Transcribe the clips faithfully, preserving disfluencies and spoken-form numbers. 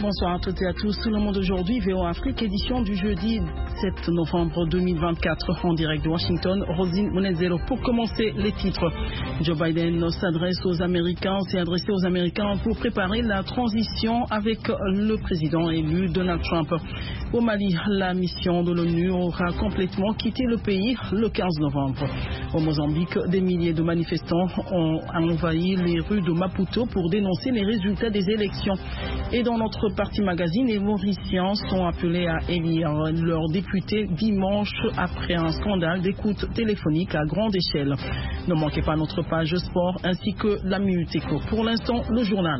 Bonsoir à toutes et à tous. Tout le monde aujourd'hui, V O Afrique, édition du jeudi sept novembre deux mille vingt-quatre, en direct de Washington. Rosine Monezero. Pour commencer, les titres. Joe Biden s'adresse aux Américains, s'est adressé aux Américains pour préparer la transition avec le président élu Donald Trump. Au Mali, la mission de l'ONU aura complètement quitté le pays le quinze novembre. Au Mozambique, des milliers de manifestants ont envahi les rues de Maputo pour dénoncer les résultats des élections. Et dans notre partie magazine, les Mauriciens sont appelés à élire leur député dimanche après un scandale d'écoute téléphonique à grande échelle. Ne manquez pas notre page sport ainsi que la Minute Éco. Pour l'instant, le journal.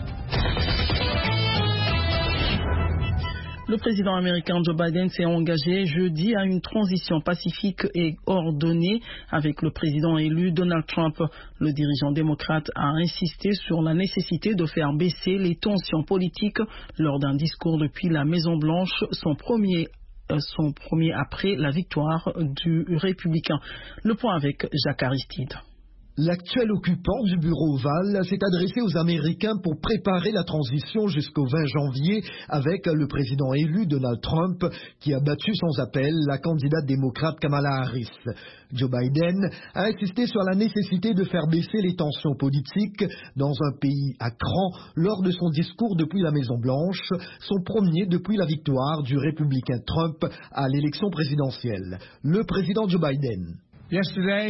Le président américain Joe Biden s'est engagé jeudi à une transition pacifique et ordonnée avec le président élu Donald Trump. Le dirigeant démocrate a insisté sur la nécessité de faire baisser les tensions politiques lors d'un discours depuis la Maison-Blanche, son premier, euh, son premier après la victoire du républicain. Le point avec Jacques Aristide. L'actuel occupant du bureau ovale s'est adressé aux Américains pour préparer la transition jusqu'au vingt janvier avec le président élu Donald Trump qui a battu sans appel la candidate démocrate Kamala Harris. Joe Biden a insisté sur la nécessité de faire baisser les tensions politiques dans un pays à cran lors de son discours depuis la Maison-Blanche, son premier depuis la victoire du républicain Trump à l'élection présidentielle. Le président Joe Biden. Hier,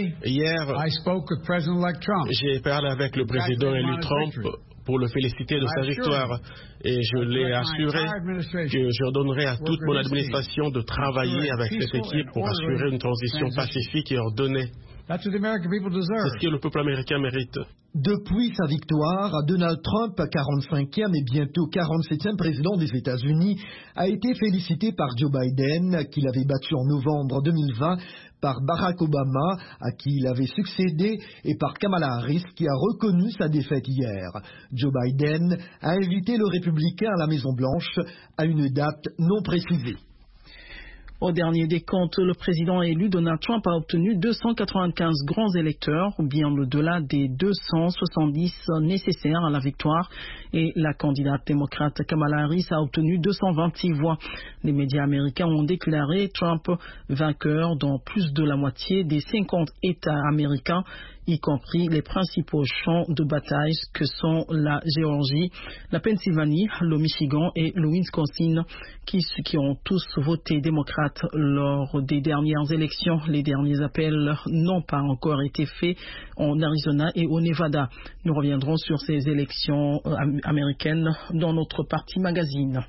j'ai parlé avec le président élu Trump pour le féliciter de sa victoire et je l'ai assuré que je donnerai à toute mon administration de travailler avec cette équipe pour assurer une transition pacifique et ordonnée. C'est ce que le peuple américain mérite. Depuis sa victoire, Donald Trump, quarante-cinquième et bientôt quarante-septième président des États-Unis, a été félicité par Joe Biden, qu'il avait battu en novembre deux mille vingt, par Barack Obama, à qui il avait succédé, et par Kamala Harris, qui a reconnu sa défaite hier. Joe Biden a invité le républicain à la Maison-Blanche à une date non précisée. Au dernier décompte, le président élu Donald Trump a obtenu deux cent quatre-vingt-quinze grands électeurs, bien au-delà des deux cent soixante-dix nécessaires à la victoire, et la candidate démocrate Kamala Harris a obtenu deux cent vingt-six voix. Les médias américains ont déclaré Trump vainqueur dans plus de la moitié des cinquante États américains, y compris les principaux champs de bataille que sont la Géorgie, la Pennsylvanie, le Michigan et le Wisconsin, qui, qui ont tous voté démocrate lors des dernières élections. Les derniers appels n'ont pas encore été faits en Arizona et au Nevada. Nous reviendrons sur ces élections américaines dans notre partie magazine.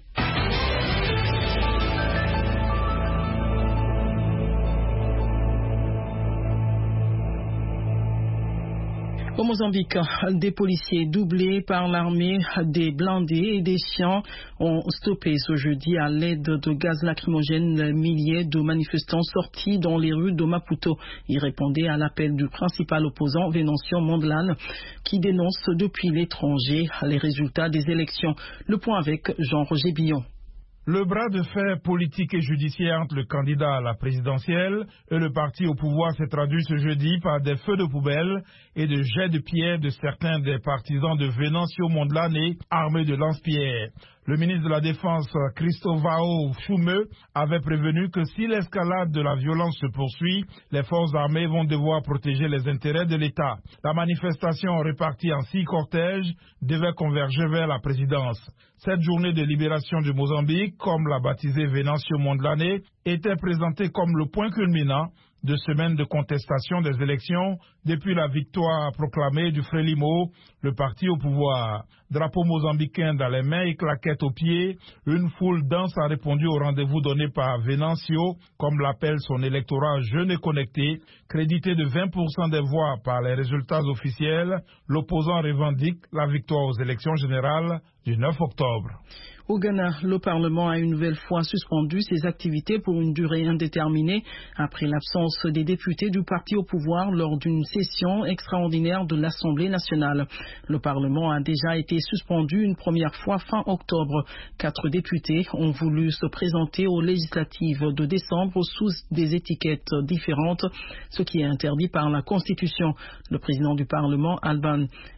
Au Mozambique, des policiers doublés par l'armée, des blindés et des chiens ont stoppé ce jeudi à l'aide de gaz lacrymogène les milliers de manifestants sortis dans les rues de Maputo. Ils répondaient à l'appel du principal opposant, Venancio Mondlane, qui dénonce depuis l'étranger les résultats des élections. Le point avec Jean-Roger Billon. Le bras de fer politique et judiciaire entre le candidat à la présidentielle et le parti au pouvoir s'est traduit ce jeudi par des feux de poubelle et de jets de pierre de certains des partisans de Venancio Mondlane armés de lance-pierres. Le ministre de la Défense, Cristóvão Chumeux, avait prévenu que si l'escalade de la violence se poursuit, les forces armées vont devoir protéger les intérêts de l'État. La manifestation, répartie en six cortèges, devait converger vers la présidence. Cette journée de libération du Mozambique, comme l'a baptisé Venancio Mondlane, était présentée comme le point culminant de semaines de contestation des élections depuis la victoire proclamée du Frelimo, le parti au pouvoir. Drapeau mozambicain dans les mains et claquettes aux pieds, une foule dense a répondu au rendez-vous donné par Venancio, comme l'appelle son électorat jeune et connecté, crédité de vingt pour cent des voix par les résultats officiels. L'opposant revendique la victoire aux élections générales du neuf octobre. Au Ghana, le Parlement a une nouvelle fois suspendu ses activités pour une durée indéterminée après l'absence des députés du parti au pouvoir lors d'une session extraordinaire de l'Assemblée nationale. Le Parlement a déjà été suspendu une première fois fin octobre. Quatre députés ont voulu se présenter aux législatives de décembre sous des étiquettes différentes, ce qui est interdit par la Constitution. Le président du Parlement, Alban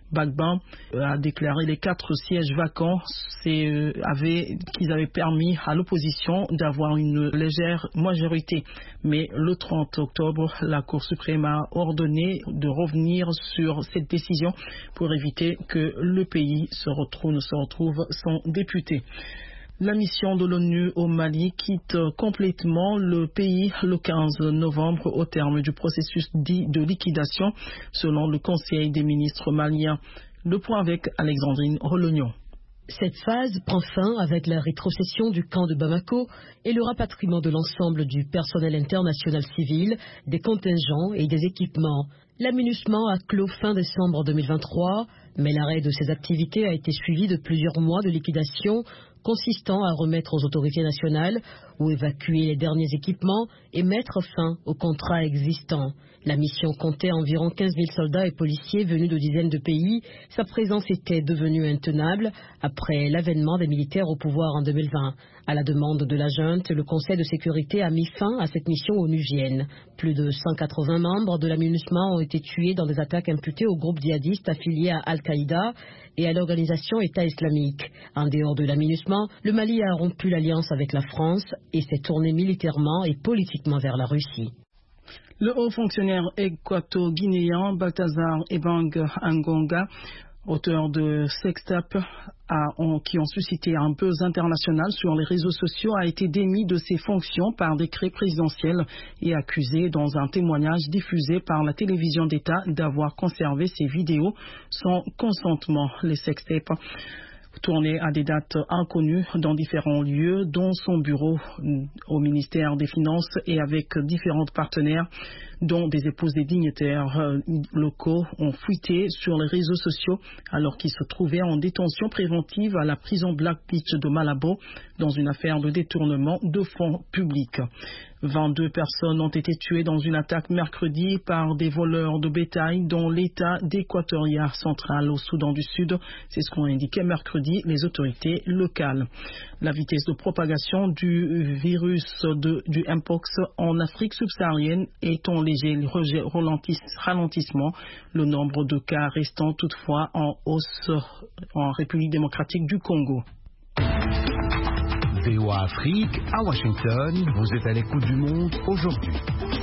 Gbagbo a déclaré les quatre sièges vacants c'est, euh, avaient, qu'ils avaient permis à l'opposition d'avoir une légère majorité. Mais le trente octobre, la Cour suprême a ordonné de revenir sur cette décision pour éviter que le pays se retrouve, ne se retrouve sans député. La mission de l'ONU au Mali quitte complètement le pays le quinze novembre au terme du processus dit de liquidation selon le Conseil des ministres maliens. Le point avec Alexandrine Rolognon. Cette phase prend fin avec la rétrocession du camp de Bamako et le rapatriement de l'ensemble du personnel international civil, des contingents et des équipements. La MINUSMA a clos fin décembre deux mille vingt-trois, mais l'arrêt de ses activités a été suivi de plusieurs mois de liquidation consistant à remettre aux autorités nationales ou évacuer les derniers équipements et mettre fin aux contrats existants. La mission comptait environ quinze mille soldats et policiers venus de dizaines de pays. Sa présence était devenue intenable après l'avènement des militaires au pouvoir en deux mille vingt. À la demande de la junte, le Conseil de sécurité a mis fin à cette mission onusienne. Plus de cent quatre-vingts membres de la MINUSMA ont été tués dans des attaques imputées au groupe djihadiste affilié à Al-Qaïda et à l'organisation État islamique. En dehors de la MINUSMA, le Mali a rompu l'alliance avec la France et s'est tourné militairement et politiquement vers la Russie. Le haut fonctionnaire équato-guinéen Balthazar Ebang Angonga, auteur de sextapes qui ont suscité un buzz international sur les réseaux sociaux, a été démis de ses fonctions par décret présidentiel et accusé dans un témoignage diffusé par la télévision d'État d'avoir conservé ses vidéos sans consentement. Les sextapes tourné à des dates inconnues dans différents lieux, dont son bureau au ministère des Finances et avec différents partenaires, dont des épouses des dignitaires locaux, ont fuité sur les réseaux sociaux alors qu'ils se trouvaient en détention préventive à la prison Black Beach de Malabo dans une affaire de détournement de fonds publics. vingt-deux personnes ont été tuées dans une attaque mercredi par des voleurs de bétail dans l'état d'Équatoria central au Soudan du Sud. C'est ce qu'ont indiqué mercredi les autorités locales. La vitesse de propagation du virus de, du Mpox en Afrique subsaharienne est en léger ralentissement, le nombre de cas restant toutefois en hausse en République démocratique du Congo. V O A Afrique, à Washington, vous êtes à l'écoute du monde aujourd'hui.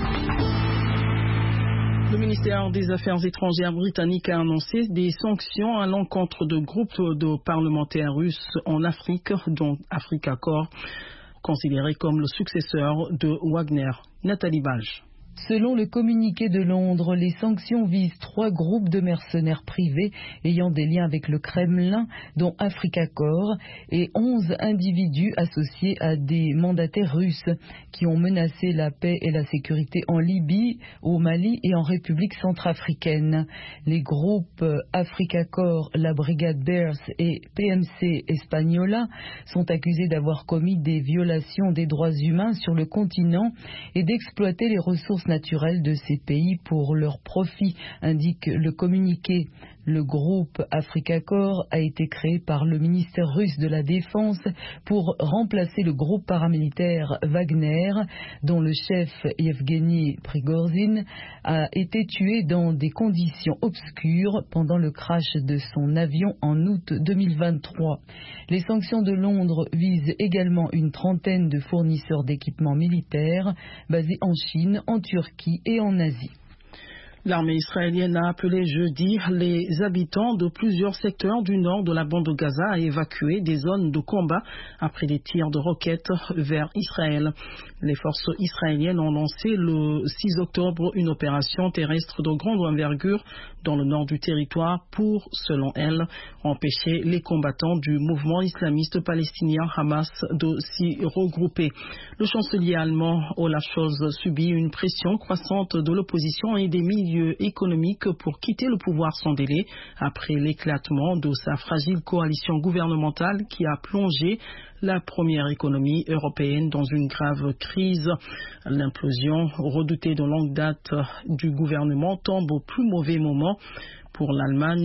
Le ministère des Affaires étrangères britannique a annoncé des sanctions à l'encontre de groupes de parlementaires russes en Afrique, dont Africa Corps, considéré comme le successeur de Wagner. Nathalie Balge. Selon le communiqué de Londres, les sanctions visent trois groupes de mercenaires privés ayant des liens avec le Kremlin, dont Africa Corps, et onze individus associés à des mandataires russes qui ont menacé la paix et la sécurité en Libye, au Mali et en République centrafricaine. Les groupes Africa Corps, la Brigade Bears et P M C Espagnola sont accusés d'avoir commis des violations des droits humains sur le continent et d'exploiter les ressources naturelles de ces pays pour leur profit, indique le communiqué. Le groupe Africa Corps a été créé par le ministère russe de la Défense pour remplacer le groupe paramilitaire Wagner, dont le chef Yevgeny Prigozhin a été tué dans des conditions obscures pendant le crash de son avion en août deux mille vingt-trois. Les sanctions de Londres visent également une trentaine de fournisseurs d'équipements militaires basés en Chine, en Turquie et en Asie. L'armée israélienne a appelé jeudi les habitants de plusieurs secteurs du nord de la bande de Gaza à évacuer des zones de combat après des tirs de roquettes vers Israël. Les forces israéliennes ont lancé le six octobre une opération terrestre de grande envergure dans le nord du territoire pour, selon elles, empêcher les combattants du mouvement islamiste palestinien Hamas de s'y regrouper. Le chancelier allemand Olaf Scholz subit une pression croissante de l'opposition et des milieux économiques pour quitter le pouvoir sans délai après l'éclatement de sa fragile coalition gouvernementale qui a plongé la première économie européenne dans une grave crise. L'implosion redoutée de longue date du gouvernement tombe au plus mauvais moment pour l'Allemagne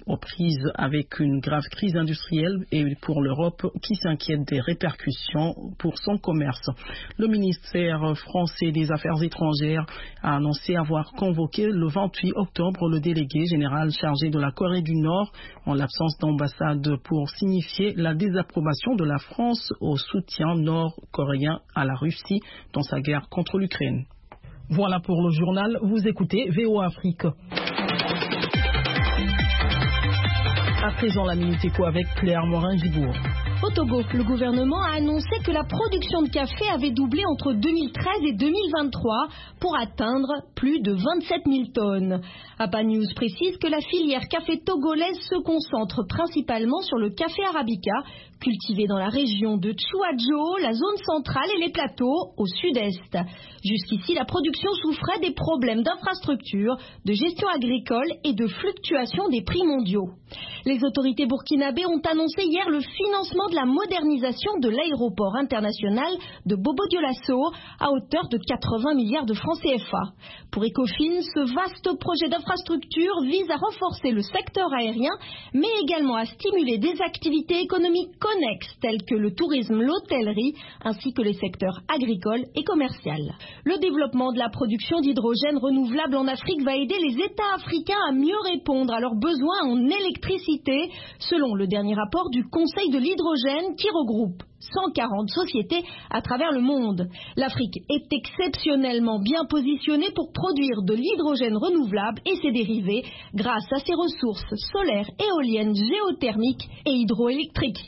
aux prises avec une grave crise industrielle et pour l'Europe qui s'inquiète des répercussions pour son commerce. Le ministère français des Affaires étrangères a annoncé avoir convoqué le vingt-huit octobre le délégué général chargé de la Corée du Nord en l'absence d'ambassade pour signifier la désapprobation de la France au soutien nord-coréen à la Russie dans sa guerre contre l'Ukraine. Voilà pour le journal. Vous écoutez V O A Afrique. À présent, la Minute Éco avec Claire Morin-Gibourg. Au Togo, le gouvernement a annoncé que la production de café avait doublé entre deux mille treize et deux mille vingt-trois pour atteindre plus de vingt-sept mille tonnes. Abba News précise que la filière café togolaise se concentre principalement sur le café arabica, cultivé dans la région de Tchouadjo, la zone centrale et les plateaux au sud-est. Jusqu'ici, la production souffrait des problèmes d'infrastructure, de gestion agricole et de fluctuation des prix mondiaux. Les autorités burkinabées ont annoncé hier le financement de la modernisation de l'aéroport international de Bobo-Dioulasso à hauteur de quatre-vingts milliards de francs C F A. Pour Ecofin, ce vaste projet d'infrastructure vise à renforcer le secteur aérien, mais également à stimuler des activités économiques connexes telles que le tourisme, l'hôtellerie, ainsi que les secteurs agricoles et commerciaux. Le développement de la production d'hydrogène renouvelable en Afrique va aider les États africains à mieux répondre à leurs besoins en électricité, selon le dernier rapport du Conseil de l'hydrogène qui regroupe cent quarante sociétés à travers le monde. L'Afrique est exceptionnellement bien positionnée pour produire de l'hydrogène renouvelable et ses dérivés grâce à ses ressources solaires, éoliennes, géothermiques et hydroélectriques.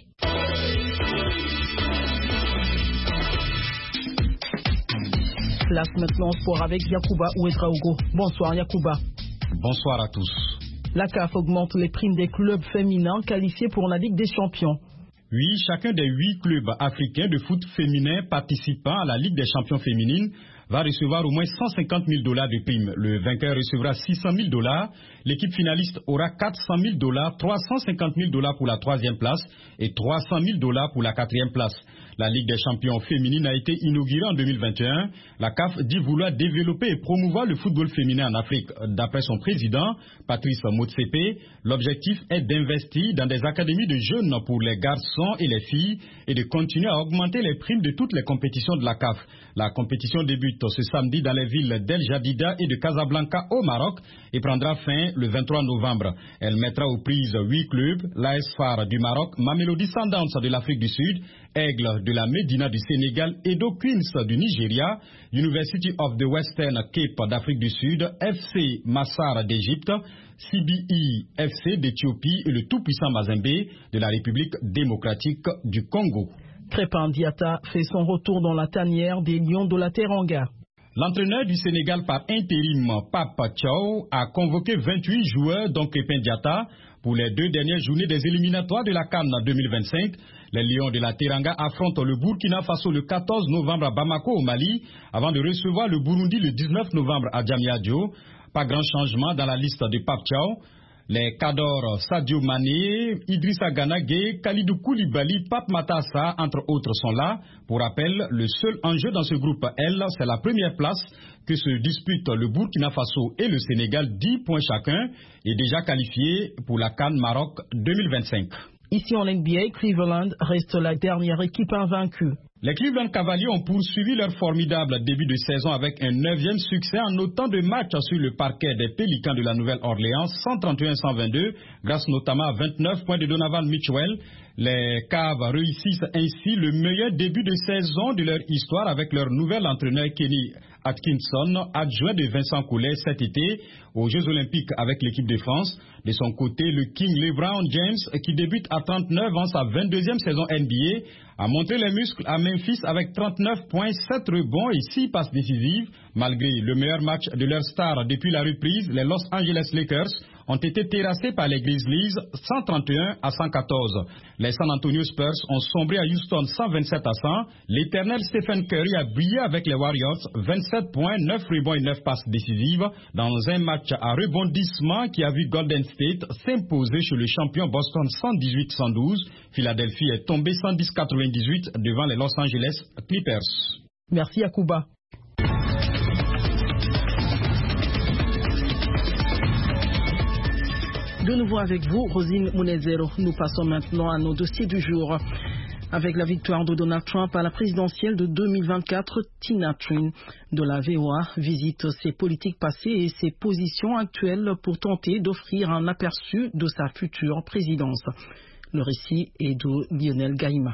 Place maintenant au sport avec Yacouba Ouedraogo. Bonsoir Yacouba. Bonsoir à tous. La C A F augmente les primes des clubs féminins qualifiés pour la Ligue des Champions. Oui, chacun des huit clubs africains de foot féminin participant à la Ligue des Champions féminines va recevoir au moins cent cinquante mille dollars de primes. Le vainqueur recevra six cent mille dollars. L'équipe finaliste aura quatre cent mille dollars, trois cent cinquante mille dollars pour la troisième place et trois cent mille dollars pour la quatrième place. La Ligue des champions féminines a été inaugurée en deux mille vingt et un. La C A F dit vouloir développer et promouvoir le football féminin en Afrique. D'après son président, Patrice Motsepe, l'objectif est d'investir dans des académies de jeunes pour les garçons et les filles et de continuer à augmenter les primes de toutes les compétitions de la C A F. La compétition débute ce samedi dans les villes d'El Jadida et de Casablanca au Maroc et prendra fin le vingt-trois novembre. Elle mettra aux prises huit clubs, l'A S F A R du Maroc, Mamelodi Sundowns de l'Afrique du Sud, Aigle de la Médina du Sénégal, Edo Queens du Nigeria, University of the Western Cape d'Afrique du Sud, F C Massar d'Égypte, C B E F C d'Éthiopie et le tout-puissant Mazembe de la République démocratique du Congo. Crépin Diatta fait son retour dans la tanière des Lions de la Teranga. L'entraîneur du Sénégal par intérim, Pape Thiaw, a convoqué vingt-huit joueurs, dont Crépin Diatta, pour les deux dernières journées des éliminatoires de la CAN deux mille vingt-cinq. Les Lions de la Teranga affrontent le Burkina Faso le quatorze novembre à Bamako au Mali, avant de recevoir le Burundi le dix-neuf novembre à Diamniadio. Pas grand changement dans la liste de Pape Thiaw. Les Kador Sadio Mané, Idrissa Gana Gueye, Kalidou Koulibaly, Pape Matassa, entre autres, sont là. Pour rappel, le seul enjeu dans ce groupe L, c'est la première place que se disputent le Burkina Faso et le Sénégal, dix points chacun, et déjà qualifié pour la CAN Maroc deux mille vingt-cinq. Ici en N B A, Cleveland reste la dernière équipe invaincue. Les Cleveland Cavaliers ont poursuivi leur formidable début de saison avec un neuvième succès en autant de matchs sur le parquet des Pélicans de la Nouvelle-Orléans, cent trente et un à cent vingt-deux, grâce notamment à vingt-neuf points de Donovan Mitchell. Les Cavs réussissent ainsi le meilleur début de saison de leur histoire avec leur nouvel entraîneur Kenny Atkinson, adjoint de Vincent Collet cet été aux Jeux Olympiques avec l'équipe de France. De son côté, le King LeBron James, qui débute à trente-neuf ans sa vingt-deuxième saison N B A, a montré les muscles à Memphis avec trente-neuf points, sept rebonds et six passes décisives. Malgré le meilleur match de leur star depuis la reprise, les Los Angeles Lakers ont été terrassés par les Grizzlies cent trente et un à cent quatorze. Les San Antonio Spurs ont sombré à Houston cent vingt-sept à cent. L'éternel Stephen Curry a brillé avec les Warriors, vingt-sept points, neuf rebonds et neuf passes décisives dans un match à rebondissement qui a vu Golden State s'imposer chez le champion Boston cent dix-huit à cent douze. Philadelphie est tombé cent dix à quatre-vingt-dix-huit devant les Los Angeles Clippers. Merci Yacouba. De nouveau avec vous, Rosine Munezero. Nous passons maintenant à nos dossiers du jour. Avec la victoire de Donald Trump à la présidentielle de deux mille vingt-quatre, Tina Trin de la V O A visite ses politiques passées et ses positions actuelles pour tenter d'offrir un aperçu de sa future présidence. Le récit est de Lionel Gaïma.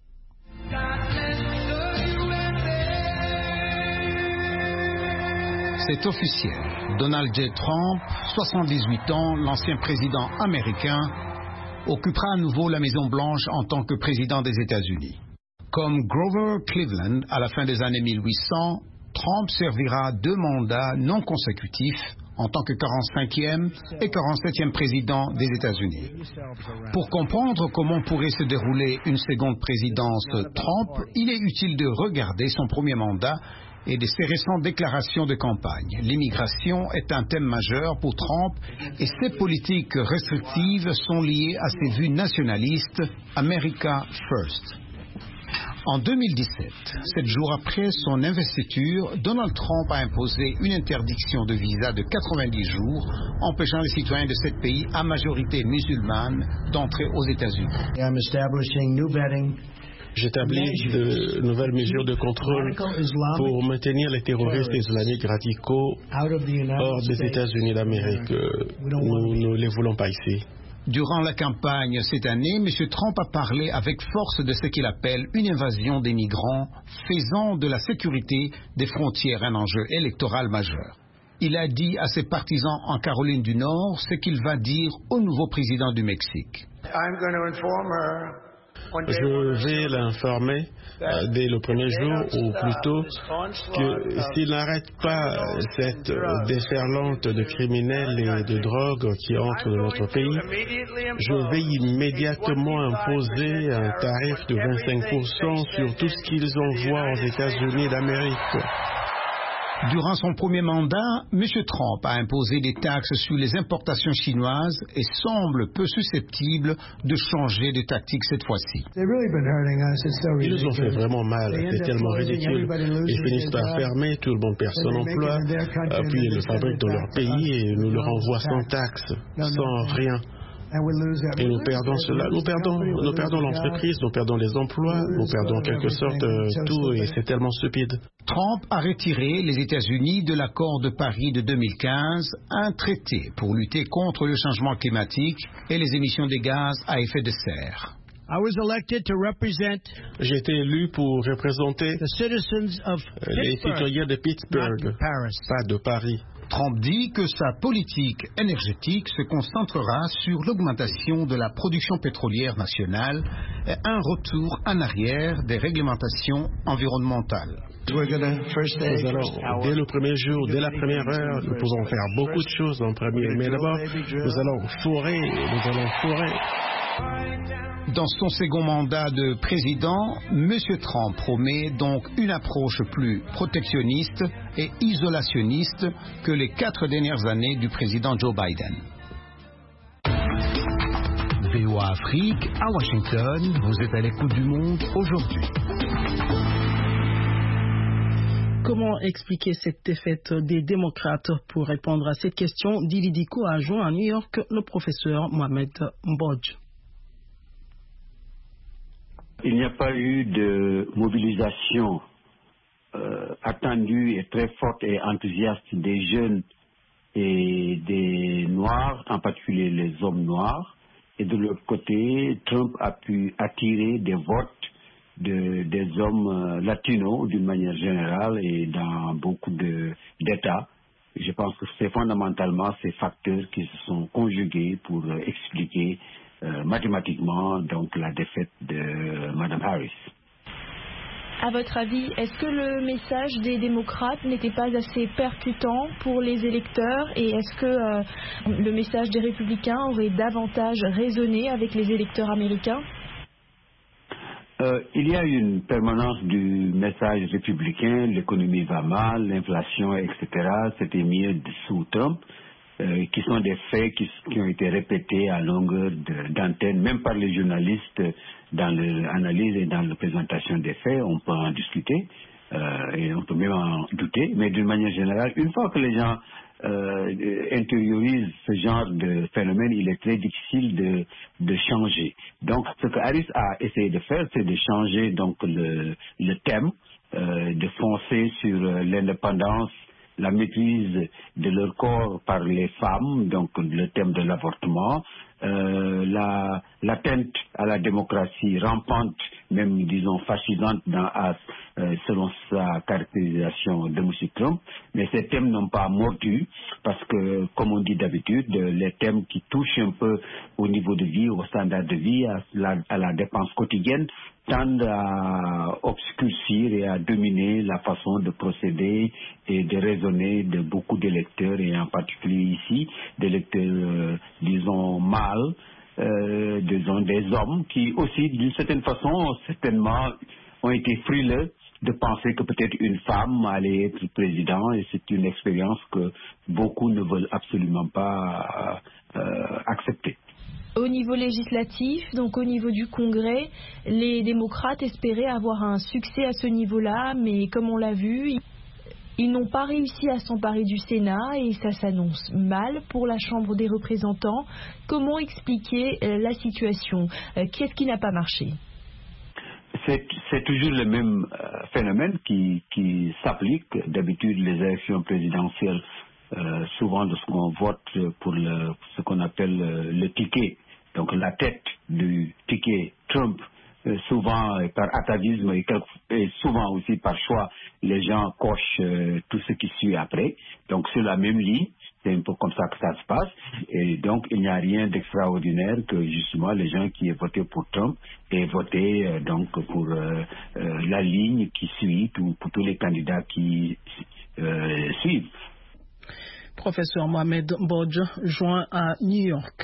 C'est officiel. Donald J. Trump, soixante-dix-huit ans, l'ancien président américain, occupera à nouveau la Maison-Blanche en tant que président des États-Unis. Comme Grover Cleveland à la fin des années mille huit cents, Trump servira deux mandats non consécutifs en tant que quarante-cinquième et quarante-septième président des États-Unis. Pour comprendre comment pourrait se dérouler une seconde présidence Trump, il est utile de regarder son premier mandat et de ses récentes déclarations de campagne. L'immigration est un thème majeur pour Trump et ses politiques restrictives sont liées à ses vues nationalistes America First. En deux mille dix-sept, sept jours après son investiture, Donald Trump a imposé une interdiction de visa de quatre-vingt-dix jours, empêchant les citoyens de sept pays à majorité musulmane d'entrer aux États-Unis. J'établis de nouvelles mesures de contrôle pour maintenir les terroristes islamiques radicaux hors des États-Unis d'Amérique. Nous ne les voulons pas ici. Durant la campagne cette année, M. Trump a parlé avec force de ce qu'il appelle une invasion des migrants, faisant de la sécurité des frontières un enjeu électoral majeur. Il a dit à ses partisans en Caroline du Nord ce qu'il va dire au nouveau président du Mexique. Je vais l'informer euh, dès le premier jour, ou plutôt que s'il n'arrête pas cette euh, déferlante de criminels et de drogue qui entrent dans notre pays, je vais immédiatement imposer un tarif de vingt-cinq pour cent sur tout ce qu'ils envoient aux États-Unis d'Amérique. Durant son premier mandat, M. Trump a imposé des taxes sur les importations chinoises et semble peu susceptible de changer de tactique cette fois-ci. Ils nous ont fait vraiment mal, c'est tellement ridicule. Ils finissent par fermer, tout le monde perd son emploi, puis ils le fabriquent dans leur pays et nous leur envoient sans taxes, sans rien. Et nous perdons cela, nous perdons, nous perdons l'entreprise, nous perdons les emplois, nous perdons en quelque sorte euh, tout et c'est tellement stupide. Trump a retiré les États-Unis de l'accord de Paris de deux mille quinze, un traité pour lutter contre le changement climatique et les émissions de gaz à effet de serre. J'ai été élu pour représenter les citoyens de Pittsburgh, pas de Paris. Trump dit que sa politique énergétique se concentrera sur l'augmentation de la production pétrolière nationale et un retour en arrière des réglementations environnementales. Nous allons, dès le premier jour, dès la première heure, nous pouvons faire beaucoup de choses en premier, mais d'abord, nous allons fourrer, nous allons fourrer. Dans son second mandat de président, M. Trump promet donc une approche plus protectionniste et isolationniste que les quatre dernières années du président Joe Biden. V O A Afrique, à Washington, vous êtes à l'écoute du monde aujourd'hui. Comment expliquer cette défaite des démocrates? Pour répondre à cette question, Dili Diko a joint à New York le professeur Mohamed Mbodj. Il n'y a pas eu de mobilisation euh, attendue et très forte et enthousiaste des jeunes et des Noirs, en particulier les hommes noirs. Et de l'autre côté, Trump a pu attirer des votes de, des hommes euh, latinos d'une manière générale et dans beaucoup de, d'États. Je pense que c'est fondamentalement ces facteurs qui se sont conjugués pour euh, expliquer Euh, mathématiquement donc la défaite de Mme Harris. À votre avis, est-ce que le message des démocrates n'était pas assez percutant pour les électeurs et est-ce que euh, le message des républicains aurait davantage résonné avec les électeurs américains? Euh, il y a une permanence du message républicain, l'économie va mal, l'inflation, et cetera. C'était mieux sous Trump. Euh, qui sont des faits qui, qui ont été répétés à longueur de, d'antenne, même par les journalistes dans l'analyse et dans la présentation des faits, on peut en discuter. Euh, et on peut même en douter, mais d'une manière générale, une fois que les gens euh, intériorisent ce genre de phénomène, il est très difficile de, de changer. Donc, ce que Harris a essayé de faire, c'est de changer donc le, le thème, euh, de foncer sur l'indépendance, la maîtrise de leur corps par les femmes, donc le thème de l'avortement, euh, la, l'atteinte à la démocratie rampante, même disons fascisante dans, à, euh, selon sa caractérisation de M. Trump. Mais ces thèmes n'ont pas mordu parce que, comme on dit d'habitude, les thèmes qui touchent un peu au niveau de vie, au standard de vie, à la, à la dépense quotidienne, tendent à obscurcir et à dominer la façon de procéder et de raisonner de beaucoup d'électeurs, et en particulier ici, d'électeurs, euh, disons, mâles, euh, disons, des hommes qui aussi, d'une certaine façon, certainement, ont été frileux de penser que peut-être une femme allait être président, et c'est une expérience que beaucoup ne veulent absolument pas euh, accepter. Au niveau législatif, donc au niveau du Congrès, les démocrates espéraient avoir un succès à ce niveau-là, mais comme on l'a vu, ils n'ont pas réussi à s'emparer du Sénat et ça s'annonce mal pour la Chambre des représentants. Comment expliquer la situation? Qu'est-ce qui n'a pas marché? C'est, c'est toujours le même euh, phénomène qui, qui s'applique. D'habitude, les élections présidentielles, euh, souvent lorsqu'on vote pour le, ce qu'on appelle le, le ticket, donc la tête du ticket Trump, euh, souvent euh, par atavisme et, et souvent aussi par choix, les gens cochent euh, tout ce qui suit après. Donc sur la même ligne, c'est un peu comme ça que ça se passe. Et donc il n'y a rien d'extraordinaire que justement les gens qui aient voté pour Trump aient voté euh, donc pour euh, euh, la ligne qui suit, tout, pour tous les candidats qui euh, suivent. Professeur Mohamed Bodj, joint à New York.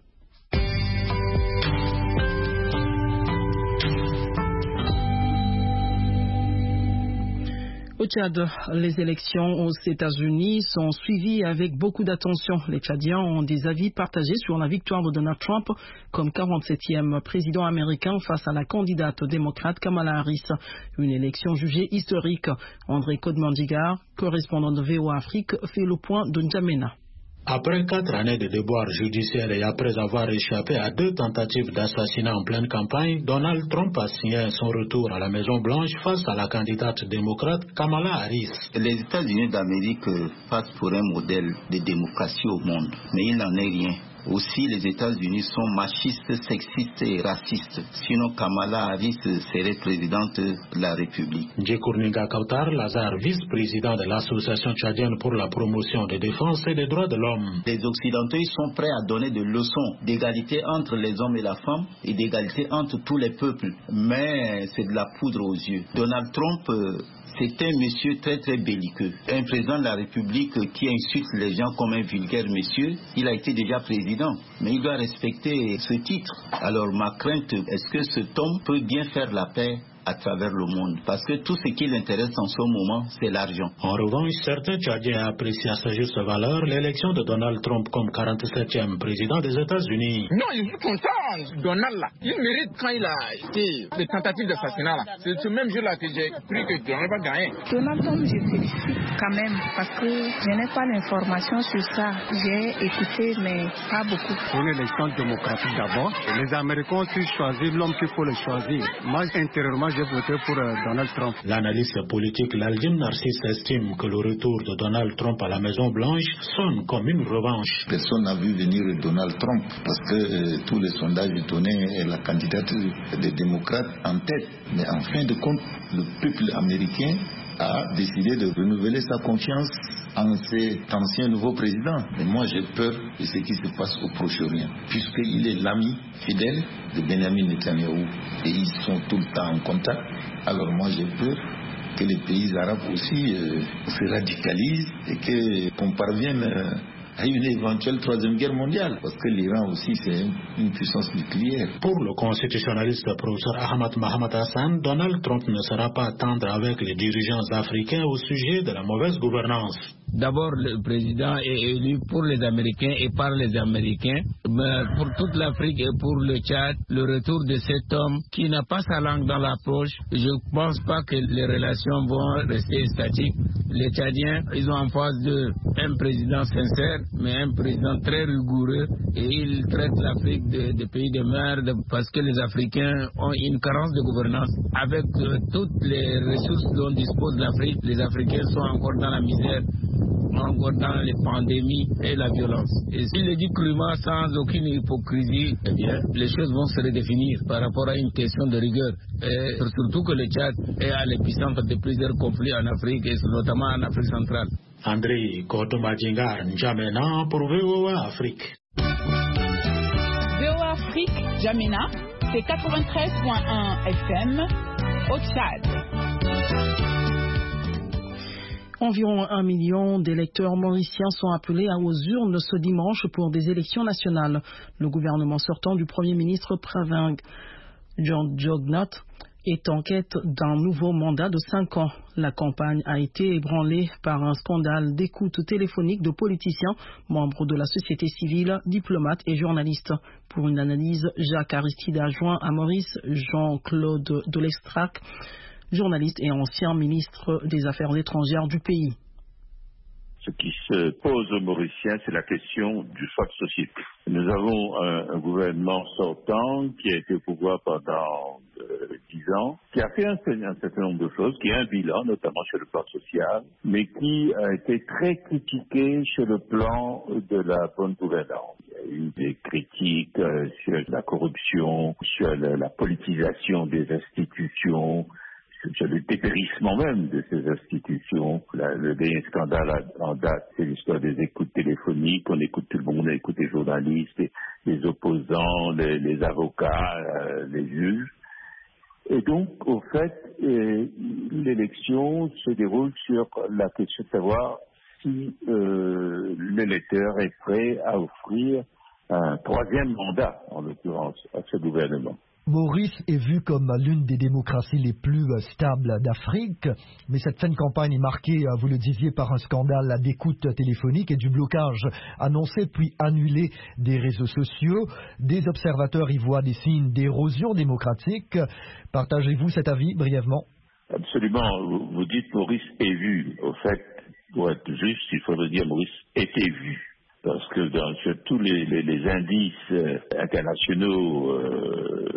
Au Tchad, les élections aux États-Unis sont suivies avec beaucoup d'attention. Les Tchadiens ont des avis partagés sur la victoire de Donald Trump comme quarante-septième président américain face à la candidate démocrate Kamala Harris. Une élection jugée historique. André Kodmandigar, correspondant de V O A Afrique, fait le point de N'Djamena. Après quatre années de déboires judiciaires et après avoir échappé à deux tentatives d'assassinat en pleine campagne, Donald Trump a signé son retour à la Maison-Blanche face à la candidate démocrate Kamala Harris. Les États-Unis d'Amérique passent pour un modèle de démocratie au monde, mais il n'en est rien. Aussi, les États-Unis sont machistes, sexistes et racistes. Sinon, Kamala Harris serait présidente de la République. Djekourninga Kautar Lazare, vice-président de l'Association tchadienne pour la promotion des défenses et des droits de l'homme. Les Occidentaux ils sont prêts à donner des leçons d'égalité entre les hommes et la femme et d'égalité entre tous les peuples. Mais c'est de la poudre aux yeux. Donald Trump... Euh, C'est un monsieur très très belliqueux. Un président de la République qui insulte les gens comme un vulgaire monsieur, il a été déjà président. Mais il doit respecter ce titre. Alors ma crainte, est-ce que cet homme peut bien faire la paix à travers le monde? Parce que tout ce qui l'intéresse en ce moment, c'est l'argent. En revanche, certains Tchadiens apprécient à sa juste valeur l'élection de Donald Trump comme quarante-septième président des États-Unis. Non, je suis content. Donald, là, il mérite quand il a été les tentatives d'assassinat. Là. C'est ce même jour-là que j'ai cru que Donald va gagner. Donald Trump, je félicite quand même parce que je n'ai pas l'information sur ça. J'ai écouté, mais pas beaucoup. Pour l'élection démocratique d'abord, les Américains ont choisi l'homme qu'il faut le choisir. Moi, intérieurement, j'ai voté pour euh, Donald Trump. L'analyste politique Laldim Narcisse estime que le retour de Donald Trump à la Maison-Blanche sonne comme une revanche. Personne n'a vu venir Donald Trump parce que euh, tous les sondages donnaient la candidate des démocrates en tête. Mais en fin de compte, le peuple américain a décidé de renouveler sa confiance en cet ancien nouveau président. Mais moi j'ai peur de ce qui se passe au Proche-Orient, puisqu'il est l'ami fidèle de Benjamin Netanyahou et ils sont tout le temps en contact. Alors moi j'ai peur que les pays arabes aussi euh, se radicalisent et que, qu'on parvienne euh, à une éventuelle troisième guerre mondiale, parce que l'Iran aussi c'est une puissance nucléaire. Pour le constitutionnaliste professeur Ahmad Mohamed Hassan, Donald Trump ne sera pas tendre avec les dirigeants africains au sujet de la mauvaise gouvernance. D'abord, le président est élu pour les Américains et par les Américains, mais pour toute l'Afrique et pour le Tchad, le retour de cet homme qui n'a pas sa langue dans la poche, je ne pense pas que les relations vont rester statiques. Les Tchadiens, ils ont en face d'eux un président sincère, mais un président très rigoureux, et il traite l'Afrique de, de pays de merde parce que les Africains ont une carence de gouvernance. Avec euh, toutes les ressources dont dispose l'Afrique, les Africains sont encore dans la misère, encore dans les pandémies et la violence. Et s'il le dit crûment, sans aucune hypocrisie, eh bien, les choses vont se redéfinir par rapport à une question de rigueur. Et surtout que le Tchad est à l'épicentre de plusieurs conflits en Afrique, et notamment en Afrique centrale. André Kotomajingar N'Djamena pour V O A Afrique. V O A Afrique, N'Djamena, c'est quatre-vingt-treize point un F M au Tchad. Environ un million d'électeurs mauriciens sont appelés aux urnes ce dimanche pour des élections nationales. Le gouvernement sortant du Premier ministre Pravin Gordhan est en quête d'un nouveau mandat de cinq ans. La campagne a été ébranlée par un scandale d'écoute téléphonique de politiciens, membres de la société civile, diplomates et journalistes. Pour une analyse, Jacques Aristide a joint à Maurice Jean-Claude Dolestrak, journaliste et ancien ministre des Affaires étrangères du pays. Ce qui se pose aux Mauriciens, c'est la question du choix de société. Nous avons un, un gouvernement sortant qui a été au pouvoir pendant euh, dix ans, qui a fait un, un certain nombre de choses, qui a un bilan, notamment sur le plan social, mais qui a été très critiqué sur le plan de la bonne gouvernance. Il y a eu des critiques euh, sur la corruption, sur la, la politisation des institutions, sur le dépérissement même de ces institutions. La, le dernier scandale en date, c'est l'histoire des écoutes téléphoniques. On écoute tout le monde, on écoute les journalistes, les, les opposants, les, les avocats, euh, les juges. Et donc, au fait, euh, l'élection se déroule sur la question de savoir si euh, l'électeur est prêt à offrir un troisième mandat, en l'occurrence, à ce gouvernement. Maurice est vu comme l'une des démocraties les plus stables d'Afrique, mais cette fin de campagne est marquée, vous le disiez, par un scandale d'écoute téléphonique et du blocage annoncé puis annulé des réseaux sociaux. Des observateurs y voient des signes d'érosion démocratique. Partagez-vous cet avis brièvement? Absolument. Vous, vous dites Maurice est vu. Au fait, pour être juste, il faudrait dire Maurice était vu. Parce que dans sur tous les, les, les indices euh, internationaux euh,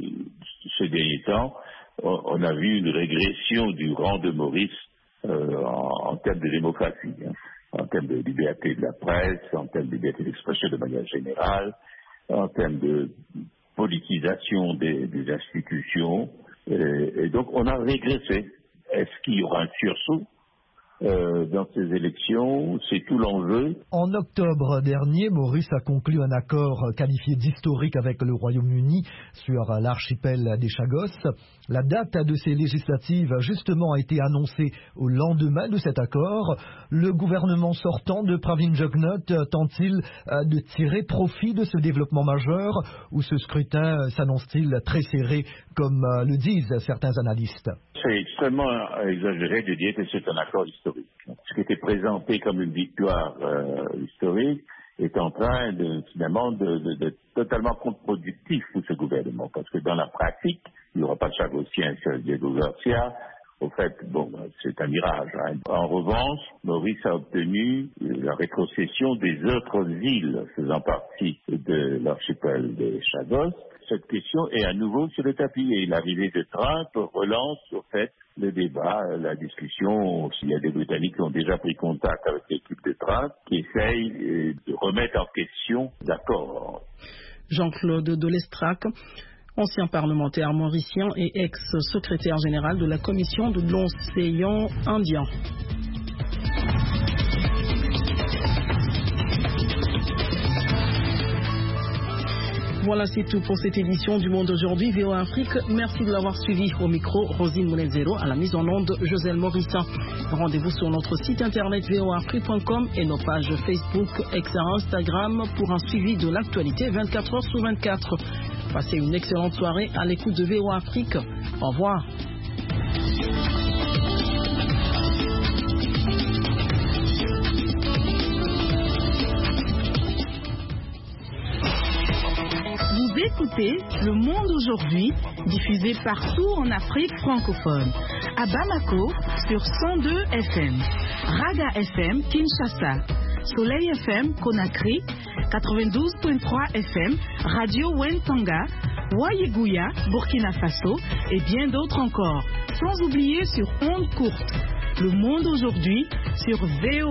ces derniers temps, on, on a vu une régression du rang de Maurice euh, en, en termes de démocratie, hein, en termes de liberté de la presse, en termes de liberté d'expression de manière générale, en termes de politisation des, des institutions. Et, et donc on a régressé. Est-ce qu'il y aura un sursaut Euh, dans ces élections? C'est tout l'enjeu. En octobre dernier, Maurice a conclu un accord qualifié d'historique avec le Royaume-Uni sur l'archipel des Chagos. La date de ces législatives justement a été annoncée au lendemain de cet accord. Le gouvernement sortant de Pravin Gordhan tente-t-il de tirer profit de ce développement majeur, ou ce scrutin s'annonce-t-il très serré comme le disent certains analystes? C'est extrêmement exagéré de dire que c'est un accord historique. Ce qui était présenté comme une victoire euh, historique est en train de, finalement de, de, de totalement contre-productif pour ce gouvernement, parce que dans la pratique, il n'y aura pas de Chagosien sur Diego Garcia. Au fait, bon, c'est un mirage. Hein. En revanche, Maurice a obtenu la rétrocession des autres îles faisant partie de l'archipel des Chagos. Cette question est à nouveau sur le tapis, et l'arrivée de Trump relance au fait le débat, la discussion. Il y a des Britanniques qui ont déjà pris contact avec l'équipe de Trump, qui essayent de remettre en question l'accord. Jean-Claude Dolestrak, ancien parlementaire mauricien et ex-secrétaire général de la commission de l'océan Indien. Voilà, c'est tout pour cette édition du Monde aujourd'hui, V O A Afrique. Merci de l'avoir suivi. Au micro, Rosine Monezero, à la mise en onde, Joselle Morissa. Rendez-vous sur notre site internet v o a afrique point com et nos pages Facebook, X et Instagram pour un suivi de l'actualité vingt-quatre heures sur vingt-quatre. Passez une excellente soirée à l'écoute de V O A Afrique. Au revoir. Écoutez Le Monde aujourd'hui, diffusé partout en Afrique francophone. À Bamako, sur cent deux F M. Raga F M, Kinshasa. Soleil F M, Conakry. quatre-vingt-douze virgule trois F M. Radio Wentanga. Wayeguya, Burkina Faso. Et bien d'autres encore. Sans oublier sur ondes courtes. Le Monde aujourd'hui, sur V O A.